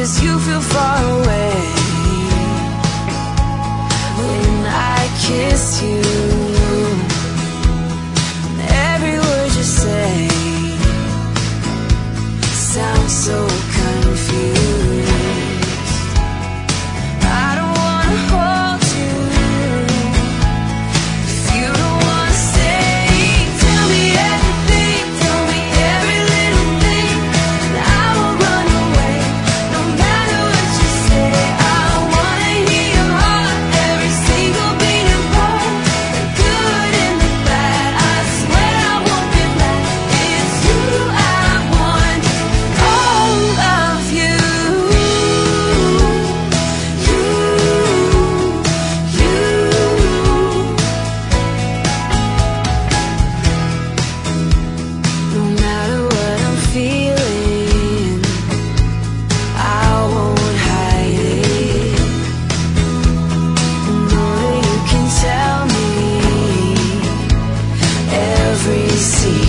'cause you feel far away when I kiss you. Every word you say sounds so confused. I don't wanna hold you if you don't wanna stay. Tell me everything, tell me every little thing, and I will run away no matter what you say. I wanna hear your heart, every single beating part, the good and the bad. I swear I won't get mad. It's you I want, all of you. No matter what I'm feeling, I won't hide it. I know that you can tell me every secret.